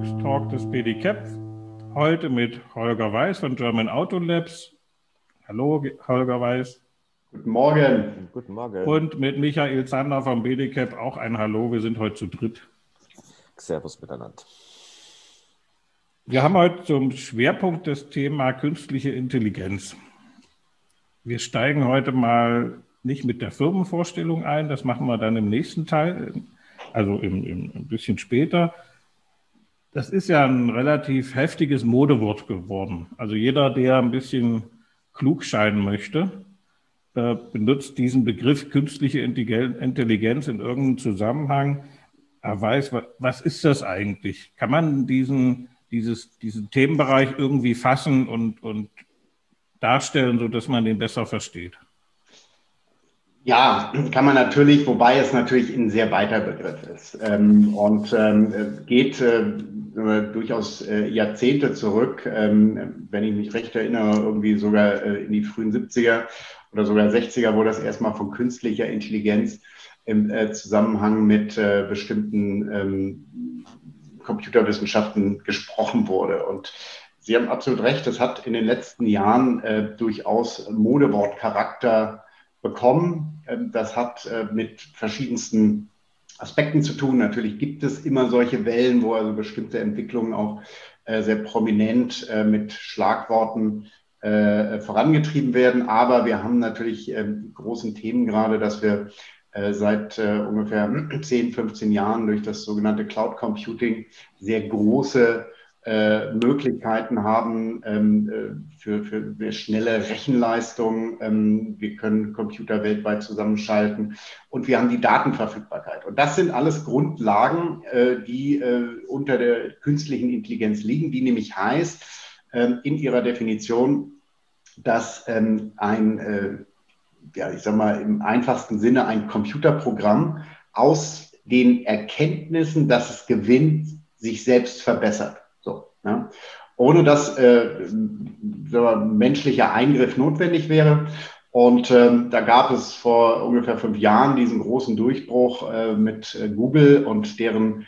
Zukunftstalk des BDCAP. Heute mit Holger Weiß von German Auto Labs. Hallo, Holger Weiß. Guten Morgen. Guten Morgen. Und mit Michael Zander vom BDCAP auch ein Hallo. Wir sind heute zu dritt. Servus miteinander. Wir haben heute zum Schwerpunkt das Thema künstliche Intelligenz. Wir steigen heute mal nicht mit der Firmenvorstellung ein, das machen wir dann im nächsten Teil, also ein bisschen später. Das ist ja ein relativ heftiges Modewort geworden. Also jeder, der ein bisschen klug scheinen möchte, benutzt diesen Begriff künstliche Intelligenz in irgendeinem Zusammenhang. Er weiß, was ist das eigentlich? Kann man diesen Themenbereich irgendwie fassen und darstellen, sodass man den besser versteht? Ja, kann man natürlich, wobei es natürlich ein sehr weiter Begriff ist geht durchaus Jahrzehnte zurück, wenn ich mich recht erinnere, irgendwie sogar in die frühen 70er oder sogar 60er, wo das erstmal von künstlicher Intelligenz im Zusammenhang mit bestimmten Computerwissenschaften gesprochen wurde. Und Sie haben absolut recht, es hat in den letzten Jahren durchaus Modewortcharakter bekommen. Das hat mit verschiedensten Aspekten zu tun. Natürlich gibt es immer solche Wellen, wo also bestimmte Entwicklungen auch sehr prominent mit Schlagworten vorangetrieben werden. Aber wir haben natürlich großen Themen gerade, dass wir seit ungefähr 10, 15 Jahren durch das sogenannte Cloud Computing sehr große Möglichkeiten haben für schnelle Rechenleistung. Wir können Computer weltweit zusammenschalten und wir haben die Datenverfügbarkeit. Und das sind alles Grundlagen, die unter der künstlichen Intelligenz liegen, die nämlich heißt, in ihrer Definition, dass im einfachsten Sinne ein Computerprogramm aus den Erkenntnissen, dass es gewinnt, sich selbst verbessert. Ja, ohne dass menschlicher Eingriff notwendig wäre. Und da gab es vor ungefähr 5 Jahren diesen großen Durchbruch mit Google und deren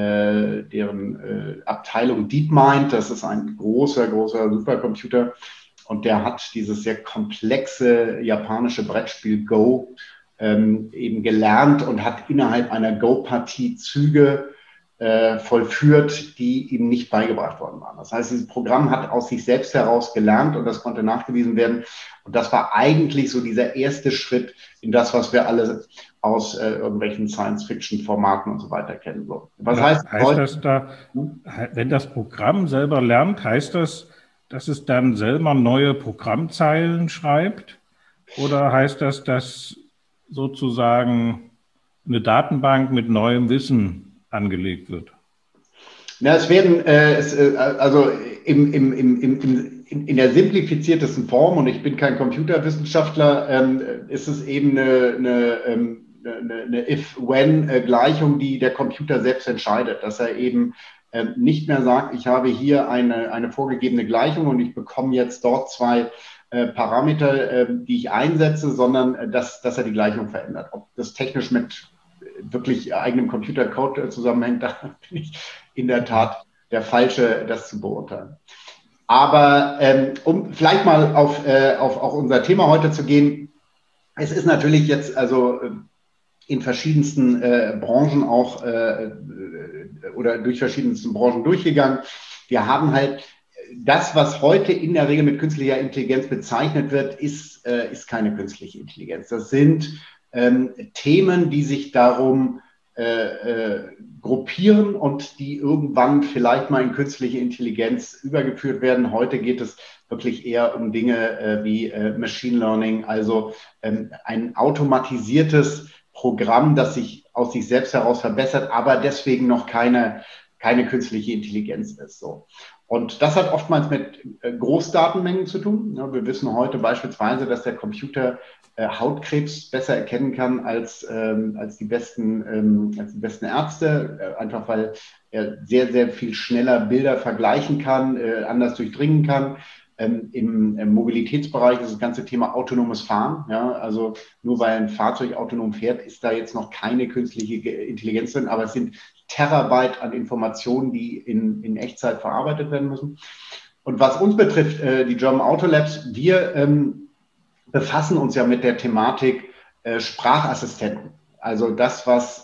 Abteilung DeepMind. Das ist ein großer Supercomputer. Und der hat dieses sehr komplexe japanische Brettspiel Go eben gelernt und hat innerhalb einer Go-Partie Züge vollführt, die ihm nicht beigebracht worden waren. Das heißt, dieses Programm hat aus sich selbst heraus gelernt und das konnte nachgewiesen werden. Und das war eigentlich so dieser erste Schritt in das, was wir alle aus irgendwelchen Science-Fiction-Formaten und so weiter kennen. Was heißt das da, wenn das Programm selber lernt, heißt das, dass es dann selber neue Programmzeilen schreibt? Oder heißt das, dass sozusagen eine Datenbank mit neuem Wissen angelegt wird? Na, es werden, also in der simplifiziertesten Form, und ich bin kein Computerwissenschaftler, ist es eben eine If-When-Gleichung, die der Computer selbst entscheidet, dass er eben nicht mehr sagt, ich habe hier eine vorgegebene Gleichung und ich bekomme jetzt dort 2 Parameter, die ich einsetze, sondern dass er die Gleichung verändert. Ob das technisch mit wirklich eigenem Computercode zusammenhängt, da bin ich in der Tat der Falsche, das zu beurteilen. Aber um vielleicht mal auf unser Thema heute zu gehen, es ist natürlich jetzt also in verschiedensten Branchen auch oder durch verschiedensten Branchen durchgegangen. Wir haben halt das, was heute in der Regel mit künstlicher Intelligenz bezeichnet wird, ist keine künstliche Intelligenz. Das sind Themen, die sich darum gruppieren und die irgendwann vielleicht mal in künstliche Intelligenz übergeführt werden. Heute geht es wirklich eher um Dinge wie Machine Learning, also ein automatisiertes Programm, das sich aus sich selbst heraus verbessert, aber deswegen noch keine künstliche Intelligenz ist. So. Und das hat oftmals mit Großdatenmengen zu tun. Ja, wir wissen heute beispielsweise, dass der Computer Hautkrebs besser erkennen kann als die besten Ärzte, einfach weil er sehr, sehr viel schneller Bilder vergleichen kann, anders durchdringen kann. Im Mobilitätsbereich ist das ganze Thema autonomes Fahren. Ja, also nur weil ein Fahrzeug autonom fährt, ist da jetzt noch keine künstliche Intelligenz drin, aber es sind Terabyte an Informationen, die in Echtzeit verarbeitet werden müssen. Und was uns betrifft, die German Auto Labs, wir befassen uns ja mit der Thematik Sprachassistenten. Also das, was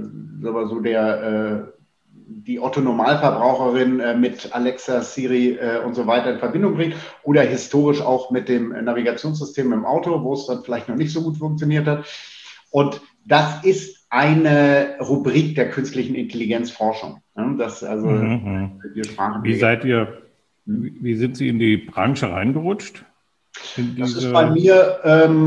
die Otto-Normalverbraucherin mit Alexa, Siri und so weiter in Verbindung bringt oder historisch auch mit dem Navigationssystem im Auto, wo es dann vielleicht noch nicht so gut funktioniert hat. Und das ist eine Rubrik der künstlichen Intelligenzforschung. Das also Wie sind Sie in die Branche reingerutscht? Das ist bei mir,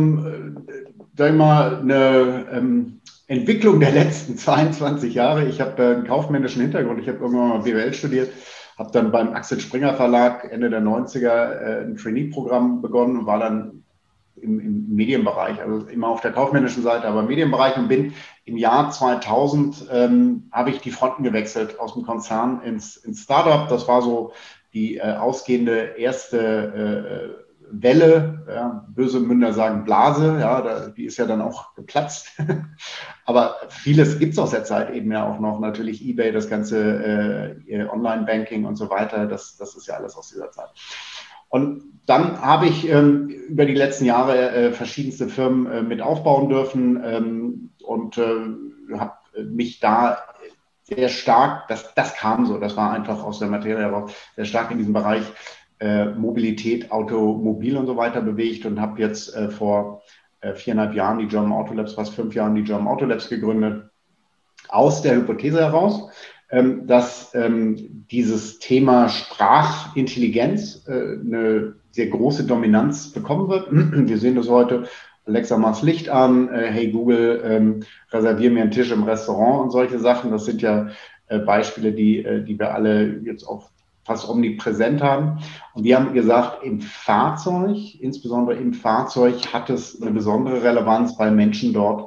sag ich mal, eine Entwicklung der letzten 22 Jahre. Ich habe einen kaufmännischen Hintergrund. Ich habe irgendwann mal BWL studiert, habe dann beim Axel Springer Verlag Ende der 90er ein Trainee-Programm begonnen und war dann im Medienbereich, also immer auf der kaufmännischen Seite, aber im Medienbereich, und bin im Jahr 2000 habe ich die Fronten gewechselt aus dem Konzern ins Startup. Das war so die ausgehende erste Welle, ja, böse Münder sagen Blase, ja, die ist ja dann auch geplatzt. Aber vieles gibt es aus der Zeit eben ja auch noch, natürlich eBay, das ganze Online-Banking und so weiter, das ist ja alles aus dieser Zeit. Und dann habe ich über die letzten Jahre verschiedenste Firmen mit aufbauen dürfen und habe mich da sehr stark, das kam so, das war einfach aus der Materie heraus, sehr stark in diesem Bereich Mobilität, Automobil und so weiter bewegt und habe jetzt vor 4,5 Jahren die German Auto Labs, fast 5 Jahren die German Auto Labs gegründet, aus der Hypothese heraus, dass dieses Thema Sprachintelligenz eine sehr große Dominanz bekommen wird. Wir sehen das heute. Alexa, mach's Licht an, hey Google, reservier mir einen Tisch im Restaurant und solche Sachen. Das sind ja Beispiele, die wir alle jetzt auch fast omnipräsent haben. Und wir haben gesagt, im Fahrzeug, insbesondere im Fahrzeug, hat es eine besondere Relevanz, weil Menschen dort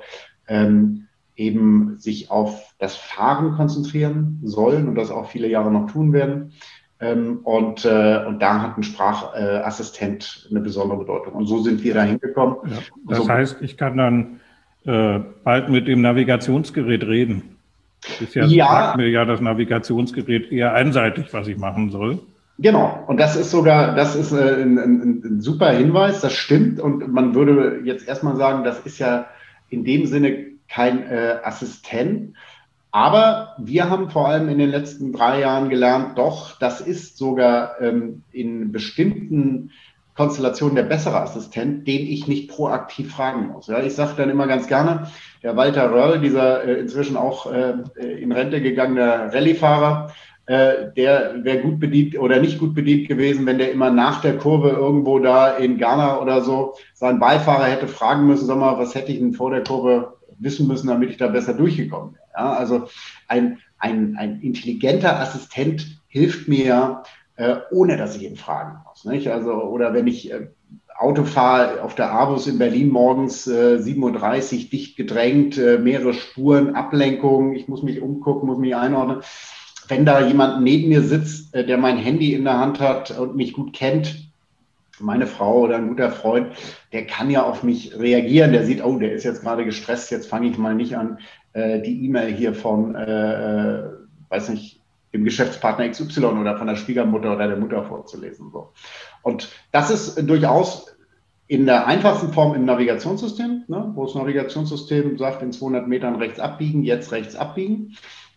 eben sich auf das Fahren konzentrieren sollen und das auch viele Jahre noch tun werden. Und da hat ein Sprachassistent eine besondere Bedeutung. Und so sind wir da hingekommen. Ja, das heißt, ich kann dann bald mit dem Navigationsgerät reden. Bisher sagt mir ja das Navigationsgerät eher einseitig, was ich machen soll. Genau. Und das ist ein super Hinweis. Das stimmt. Und man würde jetzt erstmal sagen, das ist ja in dem Sinne kein Assistent. Aber wir haben vor allem in den letzten 3 Jahren gelernt, doch, das ist sogar in bestimmten Konstellationen der bessere Assistent, den ich nicht proaktiv fragen muss. Ja, ich sage dann immer ganz gerne, der Walter Röhrl, dieser inzwischen auch in Rente gegangene Rallye-Fahrer, der wäre gut bedient oder nicht gut bedient gewesen, wenn der immer nach der Kurve irgendwo da in Ghana oder so seinen Beifahrer hätte fragen müssen, sag mal, was hätte ich denn vor der Kurve wissen müssen, damit ich da besser durchgekommen wäre. Ja, also ein intelligenter Assistent hilft mir, ohne dass ich ihn fragen muss. Nicht? Also, oder wenn ich Auto fahre auf der Avus in Berlin morgens 7:30 Uhr, dicht gedrängt, mehrere Spuren, Ablenkung, ich muss mich umgucken, muss mich einordnen. Wenn da jemand neben mir sitzt, der mein Handy in der Hand hat und mich gut kennt, meine Frau oder ein guter Freund, der kann ja auf mich reagieren. Der sieht, oh, der ist jetzt gerade gestresst, jetzt fange ich mal nicht an, die E-Mail hier von, weiß nicht, dem Geschäftspartner XY oder von der Schwiegermutter oder der Mutter vorzulesen. So. Und das ist durchaus in der einfachsten Form im Navigationssystem, ne, wo das Navigationssystem sagt, in 200 Metern rechts abbiegen, jetzt rechts abbiegen.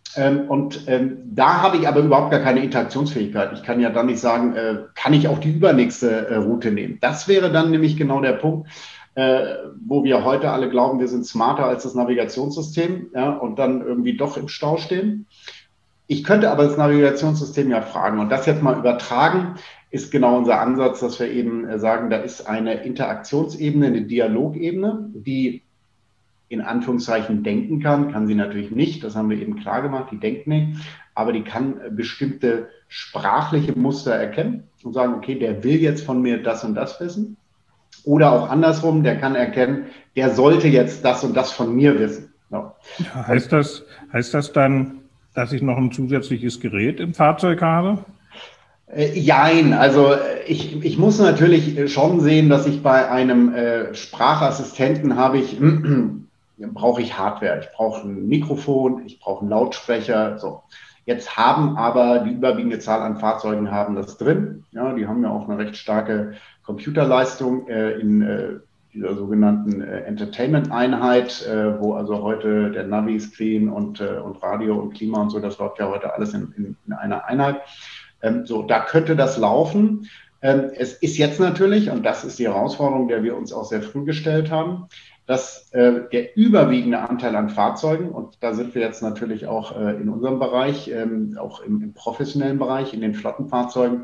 Da habe ich aber überhaupt gar keine Interaktionsfähigkeit. Ich kann ja dann nicht sagen, kann ich auch die übernächste Route nehmen. Das wäre dann nämlich genau der Punkt, wo wir heute alle glauben, wir sind smarter als das Navigationssystem, ja, und dann irgendwie doch im Stau stehen. Ich könnte aber das Navigationssystem ja fragen und das jetzt mal übertragen, ist genau unser Ansatz, dass wir eben sagen, da ist eine Interaktionsebene, eine Dialogebene, die in Anführungszeichen denken kann sie natürlich nicht, das haben wir eben klar gemacht, die denkt nicht, aber die kann bestimmte sprachliche Muster erkennen und sagen, okay, der will jetzt von mir das und das wissen. Oder auch andersrum, der kann erkennen, der sollte jetzt das und das von mir wissen. Ja. Heißt das dann, dass ich noch ein zusätzliches Gerät im Fahrzeug habe? Jein, also ich muss natürlich schon sehen, dass ich bei einem Sprachassistenten brauche ich Hardware. Ich brauche ein Mikrofon, ich brauche einen Lautsprecher. So. Jetzt haben aber die überwiegende Zahl an Fahrzeugen haben das drin. Ja, die haben ja auch eine recht starke Computerleistung in dieser sogenannten Entertainment-Einheit, wo also heute der Navi-Screen und Radio und Klima und so, das läuft ja heute alles in einer Einheit. So, da könnte das laufen. Es ist jetzt natürlich, und das ist die Herausforderung, der wir uns auch sehr früh gestellt haben, dass der überwiegende Anteil an Fahrzeugen, und da sind wir jetzt natürlich auch in unserem Bereich, auch im professionellen Bereich, in den Flottenfahrzeugen,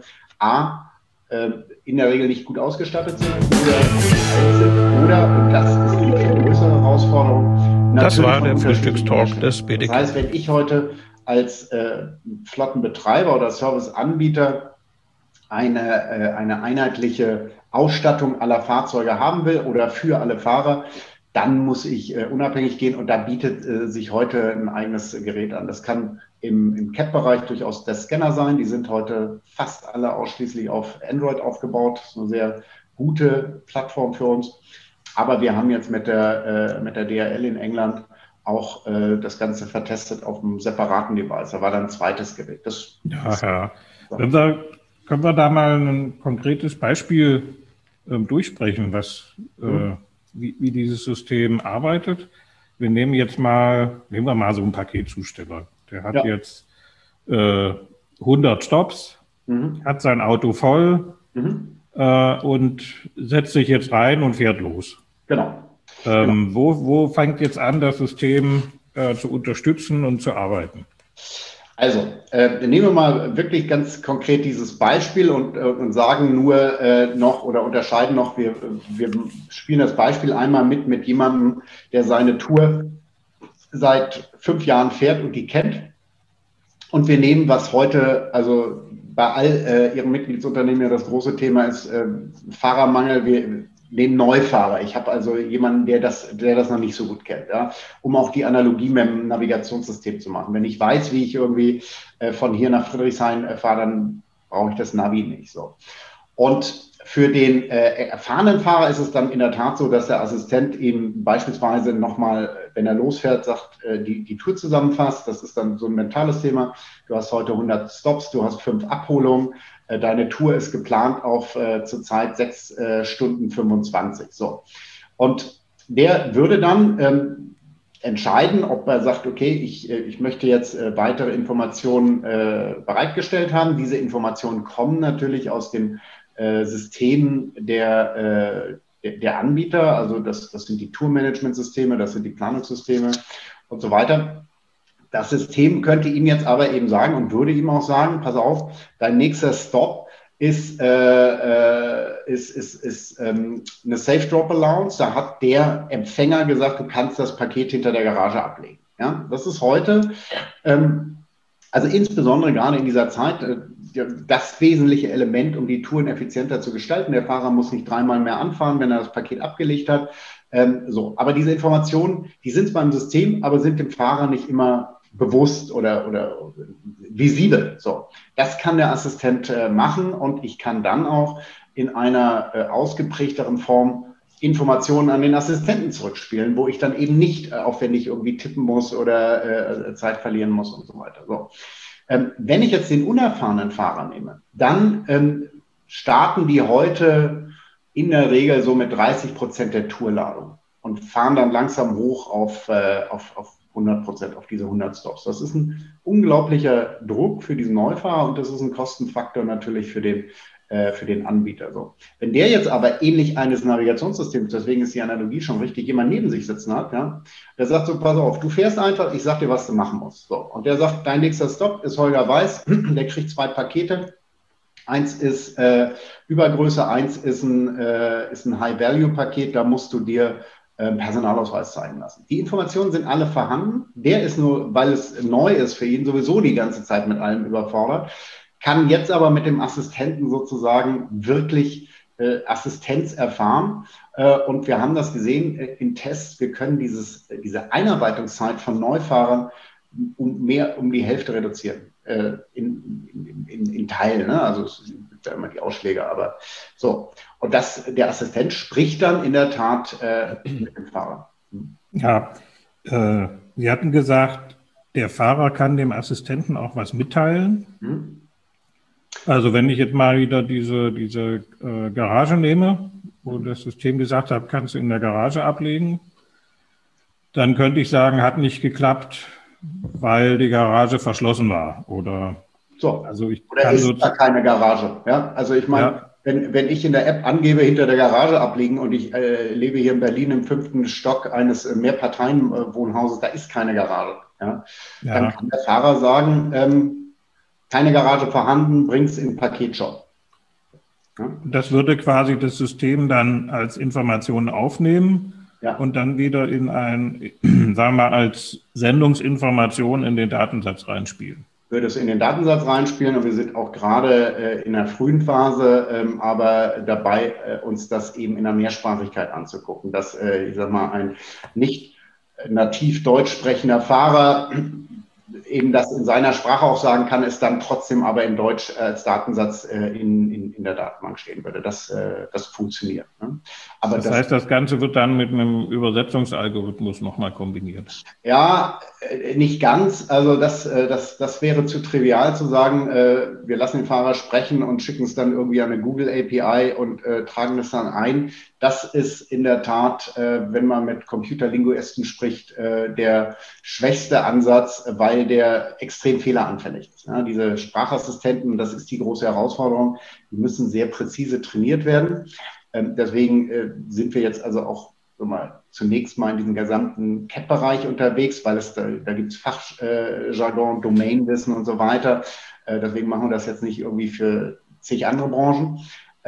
in der Regel nicht gut ausgestattet sind oder, und das ist die viel größere Herausforderung. Das war der Frühstückstalk des BDK. Das heißt, wenn ich heute als Flottenbetreiber oder Serviceanbieter eine einheitliche Ausstattung aller Fahrzeuge haben will oder für alle Fahrer, dann muss ich unabhängig gehen und da bietet sich heute ein eigenes Gerät an. Das kann im CAT-Bereich durchaus der Scanner sein. Die sind heute fast alle ausschließlich auf Android aufgebaut. Das ist eine sehr gute Plattform für uns. Aber wir haben jetzt mit der DHL in England auch das Ganze vertestet auf einem separaten Device. Da war dann ein zweites Gerät. Können wir da mal ein konkretes Beispiel durchsprechen, wie dieses System arbeitet? Wir nehmen wir mal so einen Paketzusteller. Der hat jetzt 100 Stops, hat sein Auto voll und setzt sich jetzt rein und fährt los. Genau. Wo fängt jetzt an, das System zu unterstützen und zu arbeiten? Also, nehmen wir mal wirklich ganz konkret dieses Beispiel und sagen nur noch oder unterscheiden noch, wir spielen das Beispiel einmal mit jemandem, der seine Tour seit 5 Jahren fährt und die kennt. Und wir nehmen, was heute, also bei all Ihren Mitgliedsunternehmen ja das große Thema ist, Fahrermangel, wir nehmen Neufahrer. Ich habe also jemanden, der das noch nicht so gut kennt, ja, um auch die Analogie mit dem Navigationssystem zu machen. Wenn ich weiß, wie ich irgendwie von hier nach Friedrichshain fahre, dann brauche ich das Navi nicht so. Und für den erfahrenen Fahrer ist es dann in der Tat so, dass der Assistent ihm beispielsweise nochmal, wenn er losfährt, sagt, die Tour zusammenfasst. Das ist dann so ein mentales Thema. Du hast heute 100 Stops, du hast 5 Abholungen. Deine Tour ist geplant auf zurzeit 6 Stunden 25. So. Und der würde dann entscheiden, ob er sagt, okay, ich möchte jetzt weitere Informationen bereitgestellt haben. Diese Informationen kommen natürlich aus dem Systemen der Anbieter. Also das sind die Tourmanagementsysteme, das sind die Planungssysteme und so weiter. Das System könnte ihm jetzt aber eben sagen und würde ihm auch sagen, pass auf, dein nächster Stop ist eine Safe Drop Allowance. Da hat der Empfänger gesagt, du kannst das Paket hinter der Garage ablegen. Ja, das ist heute, also insbesondere gerade in dieser Zeit, das wesentliche Element, um die Touren effizienter zu gestalten. Der Fahrer muss nicht 3-mal mehr anfahren, wenn er das Paket abgelegt hat. Aber diese Informationen, die sind zwar im System, aber sind dem Fahrer nicht immer bewusst oder visibel. So, das kann der Assistent machen und ich kann dann auch in einer ausgeprägteren Form Informationen an den Assistenten zurückspielen, wo ich dann eben nicht aufwendig irgendwie tippen muss oder Zeit verlieren muss und so weiter. So. Wenn ich jetzt den unerfahrenen Fahrer nehme, dann starten die heute in der Regel so mit 30% der Tourladung und fahren dann langsam hoch auf 100%, auf diese 100 Stops. Das ist ein unglaublicher Druck für diesen Neufahrer und das ist ein Kostenfaktor natürlich für den Anbieter. So. Wenn der jetzt aber ähnlich eines Navigationssystems, deswegen ist die Analogie schon richtig, jemand neben sich sitzen hat, ja, der sagt so, pass auf, du fährst einfach, ich sag dir, was du machen musst. So. Und der sagt, dein nächster Stop ist Holger Weiß, der kriegt 2 Pakete. Eins ist Übergröße, eins ist ein High-Value-Paket, da musst du dir Personalausweis zeigen lassen. Die Informationen sind alle vorhanden. Der ist nur, weil es neu ist für ihn, sowieso die ganze Zeit mit allem überfordert, kann jetzt aber mit dem Assistenten sozusagen wirklich Assistenz erfahren. Und wir haben das gesehen in Tests. Wir können diese Einarbeitungszeit von Neufahrern um die Hälfte reduzieren in Teilen. Ne? Also es gibt ja immer die Ausschläge, aber so. Und der Assistent spricht dann in der Tat mit dem Fahrer. Ja, Sie hatten gesagt, der Fahrer kann dem Assistenten auch was mitteilen. Also wenn ich jetzt mal wieder diese Garage nehme, wo das System gesagt hat, kannst du in der Garage ablegen, dann könnte ich sagen, hat nicht geklappt, weil die Garage verschlossen war. Oder ist da keine Garage. Ja? Also ich meine, wenn ich in der App angebe, hinter der Garage abliegen und ich lebe hier in Berlin im 5. Stock eines Mehrparteienwohnhauses, da ist keine Garage. Ja? Dann kann der Fahrer sagen, keine Garage vorhanden, bring's in den Paketshop. Ja? Das würde quasi das System dann als Information aufnehmen. Ja. Und dann wieder in sagen wir mal, als Sendungsinformation in den Datensatz reinspielen. Würde es in den Datensatz reinspielen und wir sind auch gerade in der frühen Phase, aber dabei, uns das eben in der Mehrsprachigkeit anzugucken, dass, ich sag mal, ein nicht nativ deutsch sprechender Fahrer eben das in seiner Sprache auch sagen kann, es dann trotzdem aber in Deutsch als Datensatz in der Datenbank stehen würde. Das funktioniert. Ne? Aber das heißt, das Ganze wird dann mit einem Übersetzungsalgorithmus nochmal kombiniert? Ja, nicht ganz. Also das wäre zu trivial zu sagen, wir lassen den Fahrer sprechen und schicken es dann irgendwie an eine Google API und tragen es dann ein. Das ist in der Tat, wenn man mit Computerlinguisten spricht, der schwächste Ansatz, weil der extrem fehleranfällig ist. Ja, diese Sprachassistenten, das ist die große Herausforderung, die müssen sehr präzise trainiert werden. Deswegen sind wir jetzt also auch zunächst mal in diesem gesamten CAP-Bereich unterwegs, weil da gibt es Fachjargon, Domainwissen und so weiter. Deswegen machen wir das jetzt nicht irgendwie für zig andere Branchen.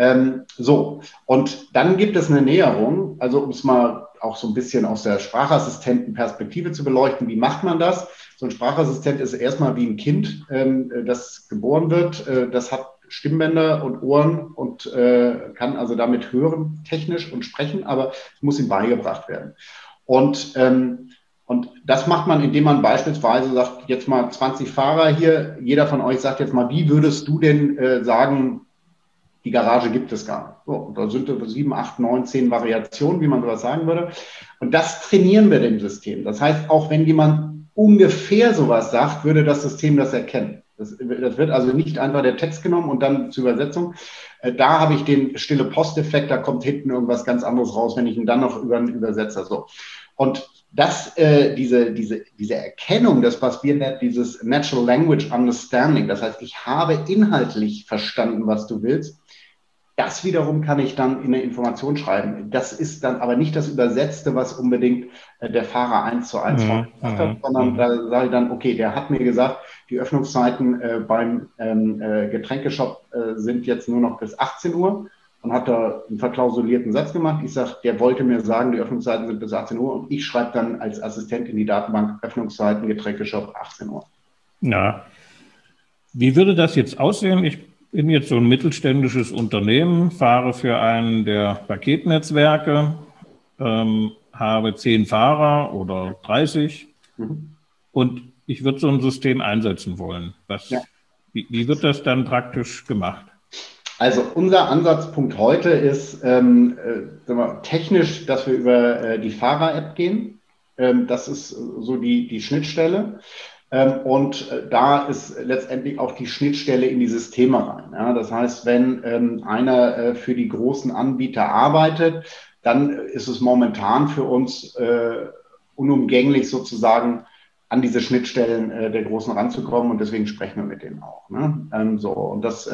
Und dann gibt es eine Näherung, also um es mal auch so ein bisschen aus der Sprachassistentenperspektive zu beleuchten. Wie macht man das? So ein Sprachassistent ist erstmal wie ein Kind, das geboren wird. Das hat Stimmbänder und Ohren und kann also damit hören, technisch und sprechen, aber es muss ihm beigebracht werden. Und das macht man, indem man beispielsweise sagt, jetzt mal 20 Fahrer hier, jeder von euch sagt jetzt mal, wie würdest du denn sagen, die Garage gibt es gar nicht. So, und da sind 7, 8, 9, 10 Variationen, wie man sowas sagen würde. Und das trainieren wir dem System. Das heißt, auch wenn jemand ungefähr sowas sagt, würde das System das erkennen. Das wird also nicht einfach der Text genommen und dann zur Übersetzung. Da habe ich den stille Posteffekt, da kommt hinten irgendwas ganz anderes raus, wenn ich ihn dann noch über einen Übersetzer so. Und diese Erkennung, das was wir nennen, dieses Natural Language Understanding, das heißt, ich habe inhaltlich verstanden, was du willst, das wiederum kann ich dann in eine Information schreiben. Das ist dann aber nicht das Übersetzte, was unbedingt der Fahrer 1:1 gemacht hat, sondern da sage ich dann, okay, der hat mir gesagt, die Öffnungszeiten beim Getränkeshop sind jetzt nur noch bis 18 Uhr und hat da einen verklausulierten Satz gemacht. Ich sage, der wollte mir sagen, die Öffnungszeiten sind bis 18 Uhr und ich schreibe dann als Assistent in die Datenbank Öffnungszeiten Getränkeshop 18 Uhr. Ja. Wie würde das jetzt aussehen? Ich bin jetzt so ein mittelständisches Unternehmen, fahre für einen der Paketnetzwerke, habe 10 Fahrer oder 30 und ich würde so ein System einsetzen wollen. Wie wird das dann praktisch gemacht? Also unser Ansatzpunkt heute ist technisch, dass wir über die Fahrer-App gehen. Das ist so die Schnittstelle. Und da ist letztendlich auch die Schnittstelle in die Systeme rein. Ja? Das heißt, wenn einer für die großen Anbieter arbeitet, dann ist es momentan für uns unumgänglich sozusagen an diese Schnittstellen der Großen ranzukommen und deswegen sprechen wir mit denen auch. Ne? Und das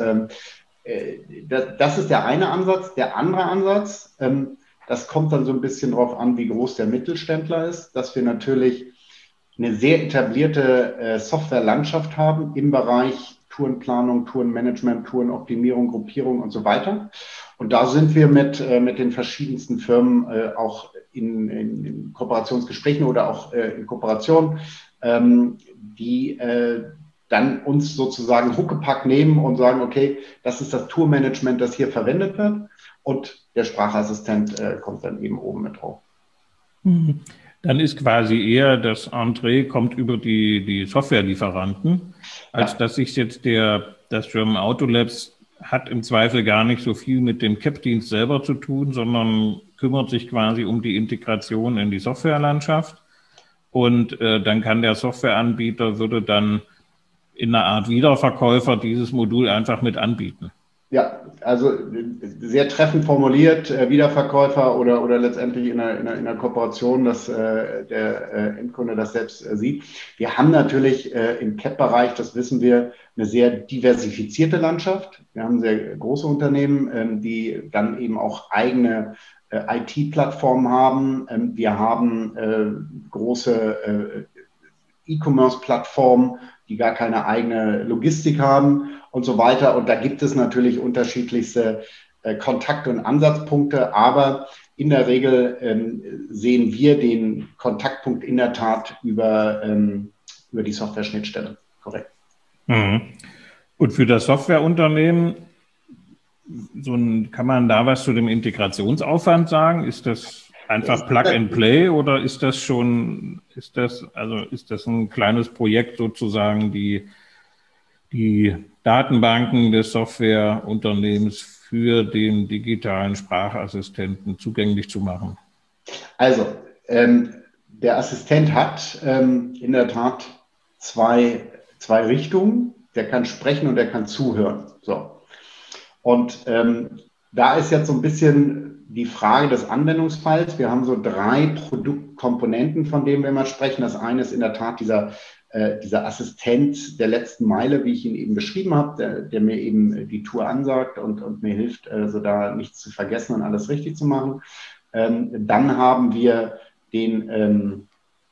ist der eine Ansatz. Der andere Ansatz, das kommt dann so ein bisschen drauf an, wie groß der Mittelständler ist, dass wir natürlich eine sehr etablierte Softwarelandschaft haben im Bereich Tourenplanung, Tourenmanagement, Tourenoptimierung, Gruppierung und so weiter. Und da sind wir mit den verschiedensten Firmen auch in Kooperationsgesprächen oder auch in Kooperation, die dann uns sozusagen Huckepack nehmen und sagen, okay, das ist das Tourmanagement, das hier verwendet wird und der Sprachassistent kommt dann eben oben mit drauf. Dann ist quasi eher das Entree kommt über die Softwarelieferanten, als dass sich jetzt das German Auto Labs hat im Zweifel gar nicht so viel mit dem CAP-Dienst selber zu tun, sondern kümmert sich quasi um die Integration in die Softwarelandschaft. Und dann kann der Softwareanbieter, würde dann in einer Art Wiederverkäufer dieses Modul einfach mit anbieten. Ja, also sehr treffend formuliert, Wiederverkäufer oder letztendlich in einer Kooperation, dass der Endkunde das selbst sieht. Wir haben natürlich im CAP-Bereich, das wissen wir, eine sehr diversifizierte Landschaft. Wir haben sehr große Unternehmen, die dann eben auch eigene IT-Plattformen haben. Wir haben große E-Commerce-Plattformen, die gar keine eigene Logistik haben und so weiter. Und da gibt es natürlich unterschiedlichste Kontakte und Ansatzpunkte, aber in der Regel sehen wir den Kontaktpunkt in der Tat über die Software-Schnittstelle. Korrekt. Mhm. Und für das Softwareunternehmen, kann man da was zu dem Integrationsaufwand sagen? Ist das einfach Plug and Play oder ist das ein kleines Projekt sozusagen, die Datenbanken des Softwareunternehmens für den digitalen Sprachassistenten zugänglich zu machen? Also, der Assistent hat in der Tat zwei Richtungen. Der kann sprechen und der kann zuhören. So. Und da ist jetzt so ein bisschen die Frage des Anwendungsfalls. Wir haben so 3 Produktkomponenten, von denen wir mal sprechen. Das eine ist in der Tat dieser Assistent der letzten Meile, wie ich ihn eben beschrieben habe, der mir eben die Tour ansagt und mir hilft, so da nichts zu vergessen und alles richtig zu machen. Dann haben wir den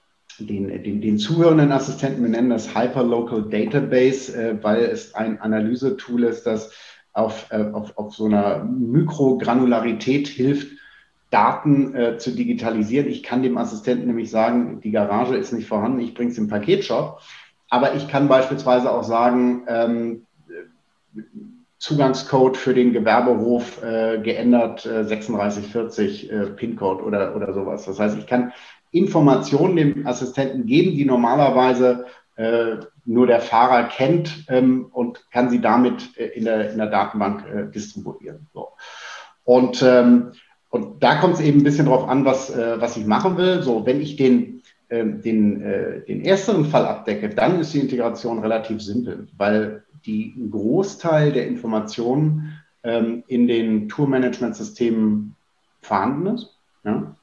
zuhörenden Assistenten, wir nennen das Hyperlocal Database, weil es ein Analysetool ist, das auf so einer Mikrogranularität hilft, Daten zu digitalisieren. Ich kann dem Assistenten nämlich sagen, die Garage ist nicht vorhanden, ich bringe es im Paketshop. Aber ich kann beispielsweise auch sagen, Zugangscode für den Gewerbehof geändert, 3640 PIN-Code oder sowas. Das heißt, ich kann Informationen dem Assistenten geben, die normalerweise nur der Fahrer kennt und kann sie damit in der Datenbank distribuieren. So. Und da kommt es eben ein bisschen drauf an, was ich machen will. So, wenn ich den ersteren Fall abdecke, dann ist die Integration relativ simpel, weil ein Großteil der Informationen in den Tourmanagementsystemen vorhanden ist. Ja?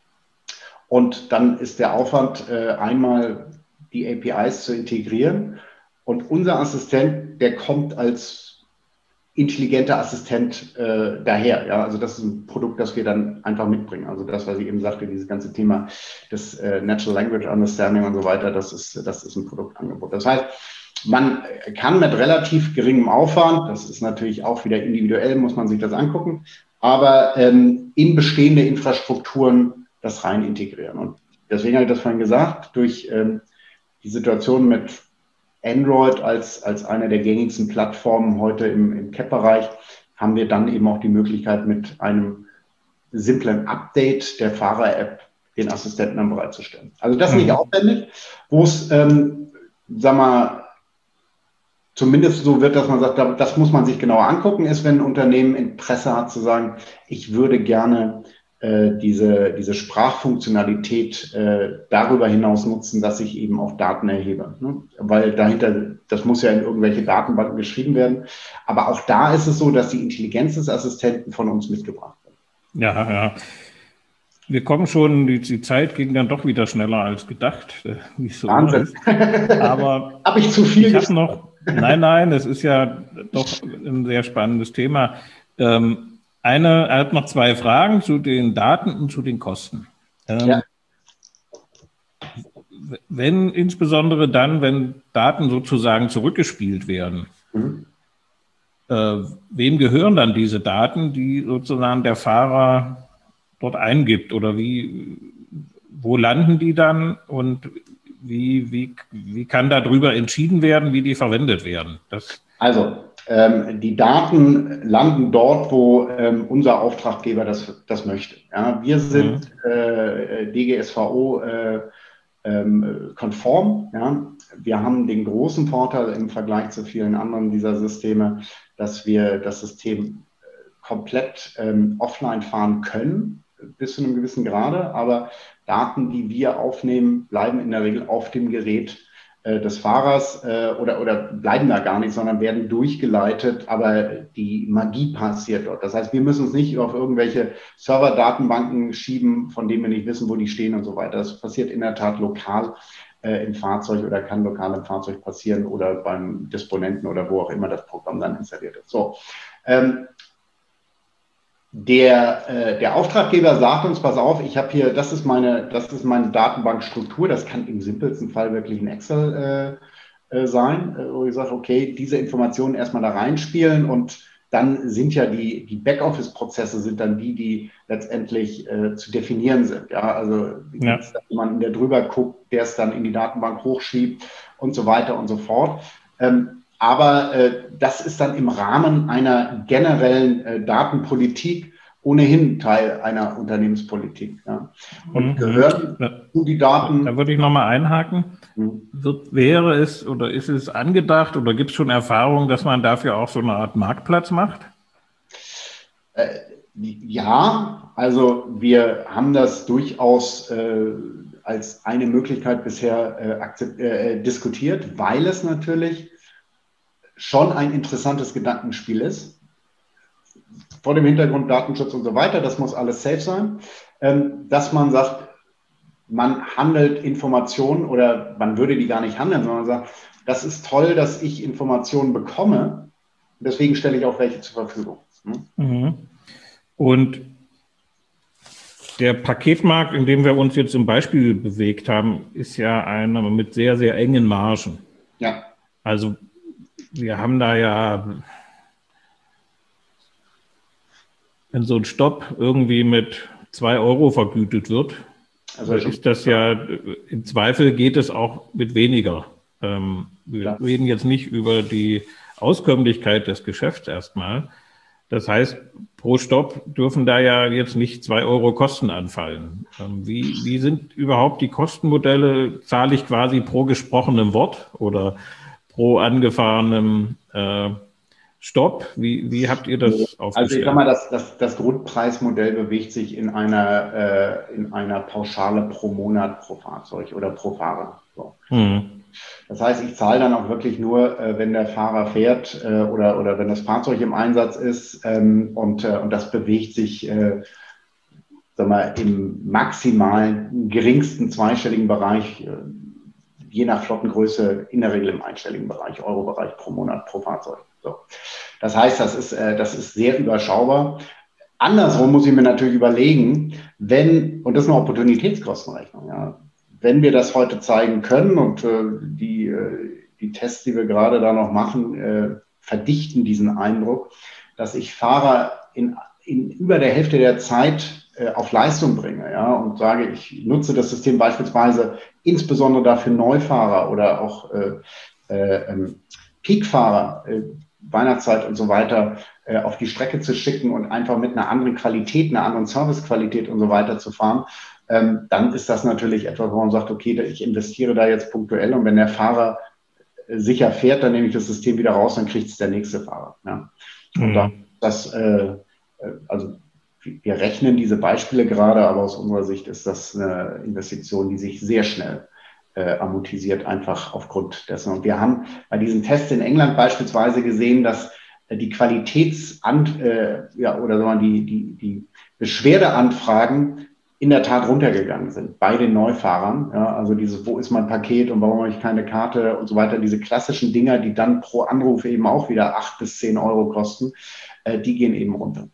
Und dann ist der Aufwand, einmal die APIs zu integrieren. Und unser Assistent, der kommt als intelligenter Assistent daher. Ja? Also das ist ein Produkt, das wir dann einfach mitbringen. Also das, was ich eben sagte, dieses ganze Thema des Natural Language Understanding und so weiter, das ist ein Produktangebot. Das heißt, man kann mit relativ geringem Aufwand, das ist natürlich auch wieder individuell, muss man sich das angucken, aber in bestehende Infrastrukturen das rein integrieren. Und deswegen habe ich das vorhin gesagt, durch die Situation mit Android als eine der gängigsten Plattformen heute im CAP-Bereich haben wir dann eben auch die Möglichkeit, mit einem simplen Update der Fahrer-App den Assistenten dann bereitzustellen. Also das ist nicht aufwendig, wo es, zumindest so wird, dass man sagt, das muss man sich genauer angucken, ist, wenn ein Unternehmen Interesse hat zu sagen, ich würde gerne diese Sprachfunktionalität darüber hinaus nutzen, dass ich eben auch Daten erhebe. Ne? Weil dahinter, das muss ja in irgendwelche Datenbanken geschrieben werden. Aber auch da ist es so, dass die Intelligenz des Assistenten von uns mitgebracht wird. Ja. Wir kommen schon, die Zeit ging dann doch wieder schneller als gedacht. Wie es so Wahnsinn. ist. Aber habe ich zu viel gesagt? Nein, das ist ja doch ein sehr spannendes Thema. Er hat noch 2 Fragen zu den Daten und zu den Kosten. Ja. Insbesondere dann, wenn Daten sozusagen zurückgespielt werden, wem gehören dann diese Daten, die sozusagen der Fahrer dort eingibt? Oder wo landen die dann und wie kann darüber entschieden werden, wie die verwendet werden? Also, Die Daten landen dort, wo unser Auftraggeber das möchte. Ja, wir sind DGSVO konform. Ja. Wir haben den großen Vorteil im Vergleich zu vielen anderen dieser Systeme, dass wir das System komplett offline fahren können, bis zu einem gewissen Grade. Aber Daten, die wir aufnehmen, bleiben in der Regel auf dem Gerät des Fahrers oder bleiben da gar nicht, sondern werden durchgeleitet, aber die Magie passiert dort. Das heißt, wir müssen uns nicht auf irgendwelche Serverdatenbanken schieben, von denen wir nicht wissen, wo die stehen und so weiter. Das passiert in der Tat lokal im Fahrzeug oder kann lokal im Fahrzeug passieren oder beim Disponenten oder wo auch immer das Programm dann installiert ist. So. Der Auftraggeber sagt uns, pass auf, ich habe hier, das ist meine Datenbankstruktur, das kann im simpelsten Fall wirklich ein Excel sein, wo ich sage, okay, diese Informationen erstmal da reinspielen und dann sind ja die Backoffice-Prozesse sind dann die letztendlich zu definieren sind. Ja, also dass jemand, der drüber guckt, der es dann in die Datenbank hochschiebt und so weiter und so fort. Aber das ist dann im Rahmen einer generellen Datenpolitik ohnehin Teil einer Unternehmenspolitik. Ja. Und gehören zu die Daten. Da würde ich nochmal einhaken. Wäre es oder ist es angedacht oder gibt es schon Erfahrungen, dass man dafür auch so eine Art Marktplatz macht? Ja, also wir haben das durchaus als eine Möglichkeit bisher diskutiert, weil es natürlich schon ein interessantes Gedankenspiel ist. Vor dem Hintergrund Datenschutz und so weiter, das muss alles safe sein. Dass man sagt, man handelt Informationen oder man würde die gar nicht handeln, sondern sagt, das ist toll, dass ich Informationen bekomme. Deswegen stelle ich auch welche zur Verfügung. Und der Paketmarkt, in dem wir uns jetzt im Beispiel bewegt haben, ist ja einer mit sehr, sehr engen Margen. Ja. Also wir haben da ja, wenn so ein Stopp irgendwie mit 2 Euro vergütet wird, also ist das ja, im Zweifel geht es auch mit weniger. Wir reden jetzt nicht über die Auskömmlichkeit des Geschäfts erstmal. Das heißt, pro Stopp dürfen da ja jetzt nicht 2 Euro Kosten anfallen. Wie sind überhaupt die Kostenmodelle? Zahle ich quasi pro gesprochenem Wort oder pro angefahrenem Stopp? Wie habt ihr das aufgestellt? Also ich sag mal, das Grundpreismodell bewegt sich in einer Pauschale pro Monat pro Fahrzeug oder pro Fahrer. So. Das heißt, ich zahle dann auch wirklich nur, wenn der Fahrer fährt oder wenn das Fahrzeug im Einsatz ist und das bewegt sich sag mal, im maximalen, geringsten zweistelligen Bereich, je nach Flottengröße, in der Regel im einstelligen Bereich, Euro-Bereich pro Monat, pro Fahrzeug. So. Das heißt, das ist sehr überschaubar. Andersrum muss ich mir natürlich überlegen, und das ist eine Opportunitätskostenrechnung, ja, wenn wir das heute zeigen können und die Tests, die wir gerade da noch machen, verdichten diesen Eindruck, dass ich Fahrer in über der Hälfte der Zeit auf Leistung bringe, ja, und sage, ich nutze das System beispielsweise insbesondere dafür Neufahrer oder auch Peakfahrer, Weihnachtszeit und so weiter, auf die Strecke zu schicken und einfach mit einer anderen Qualität, einer anderen Servicequalität und so weiter zu fahren, dann ist das natürlich etwas, wo man sagt, okay, ich investiere da jetzt punktuell und wenn der Fahrer sicher fährt, dann nehme ich das System wieder raus, dann kriegt es der nächste Fahrer. Ja. Und dann also wir rechnen diese Beispiele gerade, aber aus unserer Sicht ist das eine Investition, die sich sehr schnell amortisiert, einfach aufgrund dessen. Und wir haben bei diesen Tests in England beispielsweise gesehen, dass die die Beschwerdeanfragen in der Tat runtergegangen sind bei den Neufahrern. Ja, also wo ist mein Paket und warum habe ich keine Karte und so weiter. Diese klassischen Dinger, die dann pro Anruf eben auch wieder 8 bis 10 Euro kosten, die gehen eben runter.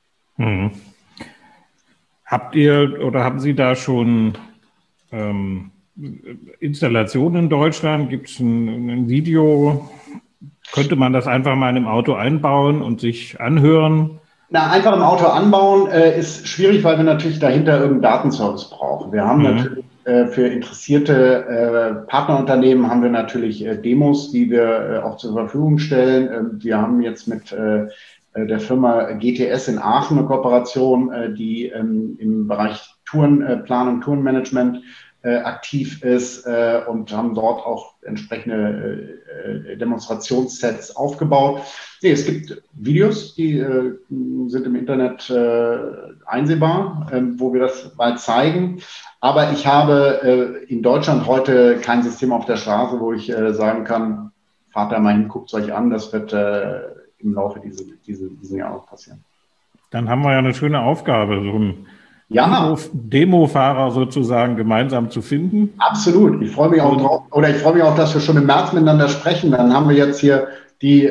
Haben Sie da schon Installationen in Deutschland? Gibt es ein Video? Könnte man das einfach mal in einem Auto einbauen und sich anhören? Na, einfach im Auto anbauen ist schwierig, weil wir natürlich dahinter irgendeinen Datenservice brauchen. Wir haben natürlich Für interessierte Partnerunternehmen haben wir natürlich Demos, die wir auch zur Verfügung stellen. Wir haben jetzt mit der Firma GTS in Aachen eine Kooperation, die im Bereich Tourenplanung, Tourenmanagement aktiv ist und haben dort auch entsprechende Demonstrationssets aufgebaut. Nee, es gibt Videos, die sind im Internet einsehbar, wo wir das mal zeigen. Aber ich habe in Deutschland heute kein System auf der Straße, wo ich sagen kann, fahrt da mal hin, guckt es euch an. Das wird im Laufe dieses Jahres passieren. Dann haben wir ja eine schöne Aufgabe, so ein Demo-Fahrer sozusagen gemeinsam zu finden. Absolut. Ich freue mich auch drauf, oder ich freue mich auch, dass wir schon im März miteinander sprechen. Dann haben wir jetzt hier die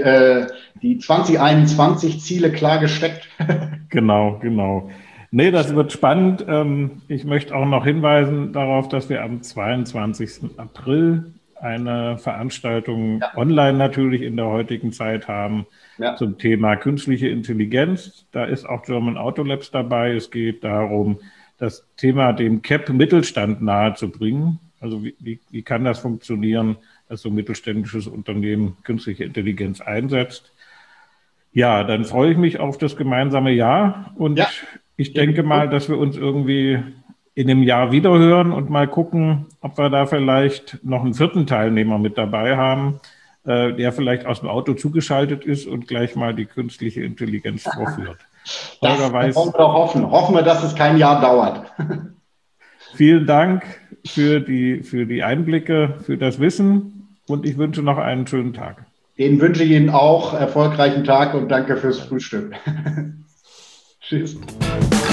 2021 Ziele klar gesteckt. Genau. Nee, das wird spannend. Ich möchte auch noch hinweisen darauf, dass wir am 22. April eine Veranstaltung online natürlich in der heutigen Zeit haben zum Thema künstliche Intelligenz. Da ist auch German Auto Labs dabei. Es geht darum, das Thema dem CAP-Mittelstand nahezubringen. Also wie kann das funktionieren, dass so ein mittelständisches Unternehmen künstliche Intelligenz einsetzt? Ja, dann freue ich mich auf das gemeinsame Jahr und ich denke mal, dass wir uns irgendwie in einem Jahr wiederhören und mal gucken, ob wir da vielleicht noch einen vierten Teilnehmer mit dabei haben, der vielleicht aus dem Auto zugeschaltet ist und gleich mal die künstliche Intelligenz vorführt. Das wollen wir doch hoffen. Hoffen wir, dass es kein Jahr dauert. Vielen Dank für die Einblicke, für das Wissen und ich wünsche noch einen schönen Tag. Den wünsche ich Ihnen auch erfolgreichen Tag und danke fürs Frühstück. Tschüss.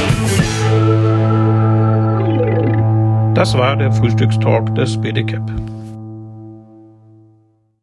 Das war der Frühstückstalk des BDCAP.